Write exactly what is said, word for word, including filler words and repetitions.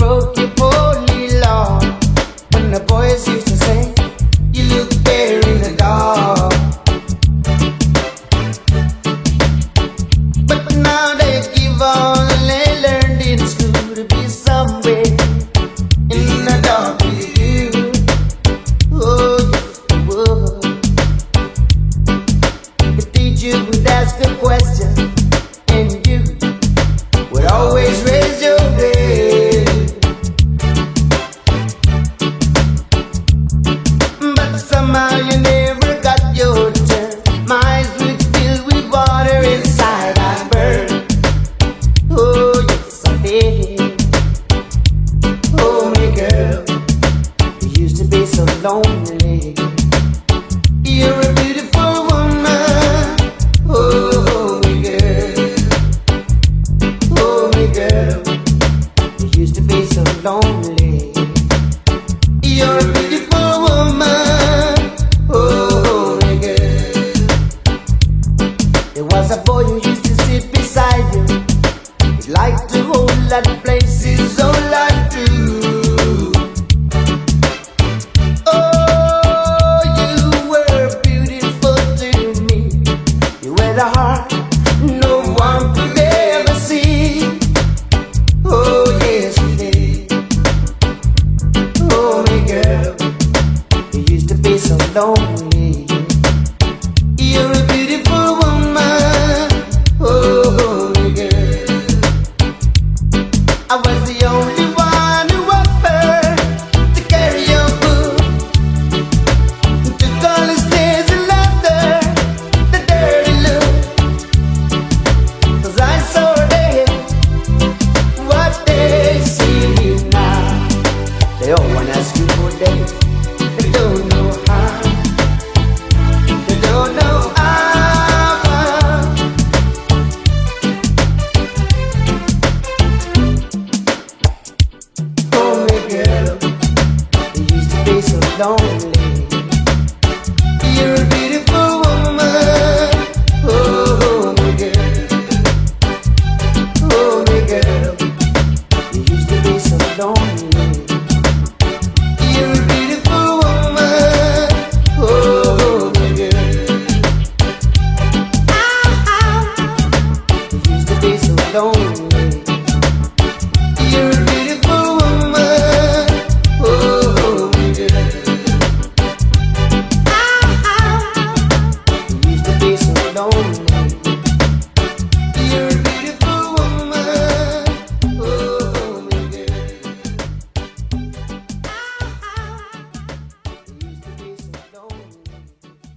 broke your holy law. When the boys used to say, you look better in the dark. But now they give all they learned in school to be somewhere in the dark with you. Oh, yes, they would. The teacher would ask a question, and you would always raise your grade. But somehow you never got your turn. My eyes would fill with water inside I burn. Oh, yes, I did. Oh, my girl, you used to be so lonely. You're a beautiful woman. Oh, my girl. Oh, my girl, you used to be so lonely. You're a beautiful woman. Oh, my girl. There was a boy who used to sit beside you. He liked to hold that places all I do. Oh, you were beautiful to me. You had a heart no one could ever see. Oh, yes, you did. Oh, my girl, you used to be so lonely. You're a beautiful woman. Oh, my girl, I was the only one who offered to carry your book, to call the stairs and laughter, the dirty look. 'Cause I saw them, what they see now. They all wanna ask you for days. They don't know how. They don't know how. Oh, my girl, you used to be so lonely.